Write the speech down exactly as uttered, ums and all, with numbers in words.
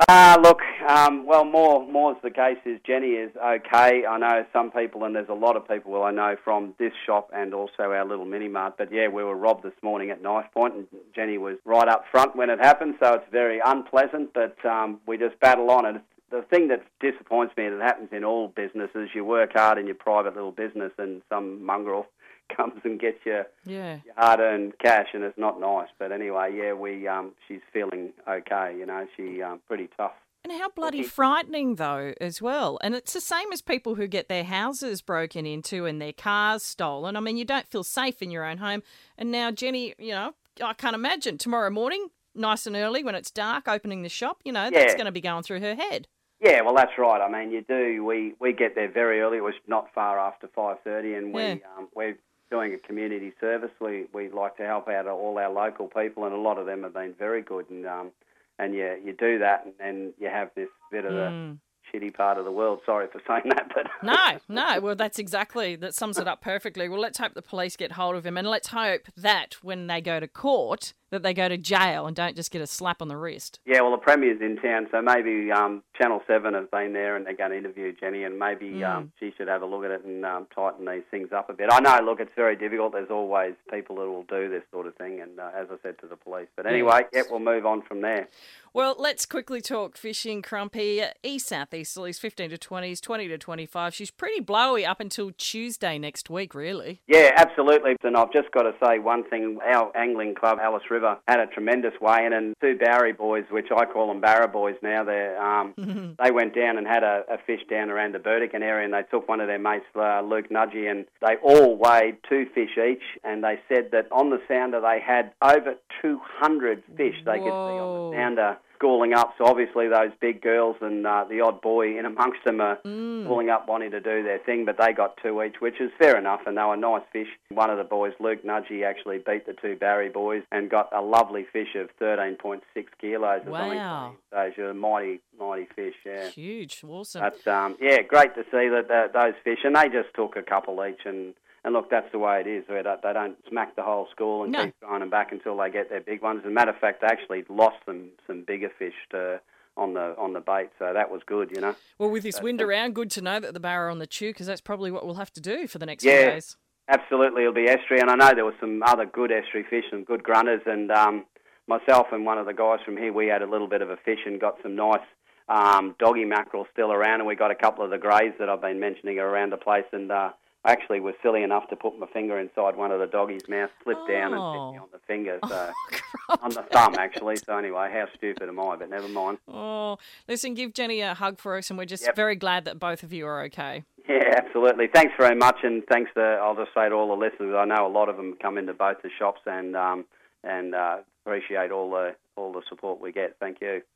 Uh, look, um, well, more more's the case is Jenny is okay. I know some people, and there's a lot of people, well, I know from this shop and also our little mini-mart, but yeah, we were robbed this morning at knife point, and Jenny was right up front when it happened, so it's very unpleasant, but um, we just battle on it. The thing that disappoints me, and it happens in all businesses, you work hard in your private little business and some mongrel comes and gets your, yeah. your hard-earned cash, and it's not nice. But anyway, yeah, we um, she's feeling okay, you know, she um, pretty tough. And how bloody frightening, though, as well. And it's the same as people who get their houses broken into and their cars stolen. I mean, you don't feel safe in your own home. And now Jenny, you know, I can't imagine tomorrow morning, nice and early when it's dark, opening the shop, you know, that's Yeah. going to be going through her head. Yeah, well, that's right. I mean, you do. We, we get there very early. It was not far after five thirty, and we, Yeah. um, we're doing a community service. We we like to help out all our local people, and a lot of them have been very good. And um, and yeah, you do that, and then you have this bit of Mm. the shitty part of the world. Sorry for saying that, but No, no. Well, that's exactly, that sums it up perfectly. Well, let's hope the police get hold of him, and let's hope that when they go to court, that they go to jail and don't just get a slap on the wrist. yeah, well, the Premier's in town, so maybe um, Channel seven have been there and they're going to interview Jenny, and maybe Mm. um, she should have a look at it and um, tighten these things up a bit. I know, look, it's very difficult. There's always people that will do this sort of thing, and uh, as I said to the police. But anyway, yeah, we'll move on from there. Well, let's quickly talk fishing, Crumpy. East-southeasterlies, fifteen to twenties, twenty to twenty-five. She's pretty blowy up until Tuesday next week, really. Yeah, absolutely. And I've just got to say one thing. Our angling club, Alice River, had a tremendous weigh-in, and two Barry boys, which I call them Barra boys now, they're, um, they went down and had a, a fish down around the Burdekin area, and they took one of their mates, uh, Luke Nudgy, and they all weighed two fish each, and they said that on the sounder they had over two hundred fish they could see on the sounder schooling up. So obviously those big girls and uh, the odd boy in amongst them are Mm. schooling up wanting to do their thing, but they got two each, which is fair enough, and they were nice fish. One of the boys, Luke Nudgy, actually beat the two Barry boys and got a lovely fish of thirteen point six kilos or something. Wow. So she's a mighty, mighty fish, yeah. Huge. Awesome. But, um, yeah, great to see that uh, those fish, and they just took a couple each, and, and look, that's the way it is. They don't, they don't smack the whole school and No. keep throwing them back until they get their big ones. As a matter of fact, they actually lost them some bigger fish to, on the on the bait, so that was good, you know. Well, with this But, wind uh, around, good to know that the bar are on the chew, because that's probably what we'll have to do for the next Yeah. few days. Absolutely, it'll be estuary, and I know there were some other good estuary fish, some good grunters, and um, myself and one of the guys from here, we had a little bit of a fish and got some nice um, doggy mackerel still around, and we got a couple of the greys that I've been mentioning around the place, and uh, I actually was silly enough to put my finger inside one of the doggies' mouth, slipped down and bit me Oh. on the finger, so Oh, on the thumb actually. So anyway, how stupid am I? But never mind. Oh, listen, give Jenny a hug for us, and we're just Yep. very glad that both of you are okay. Yeah, absolutely. Thanks very much, and thanks to, I'll just say to all the listeners, I know a lot of them come into both the shops, and um, and uh, appreciate all the all the support we get. Thank you.